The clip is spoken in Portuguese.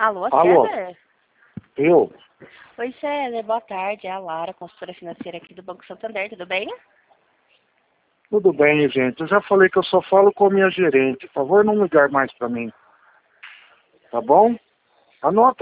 Alô, Alô? Célia? Eu? Oi, Célia, boa tarde. É a Lara, consultora financeira aqui do Banco Santander, tudo bem? Tudo bem, gente. Eu já falei que eu só falo com a minha gerente. Por favor, não ligar mais para mim. Tá bom? Anota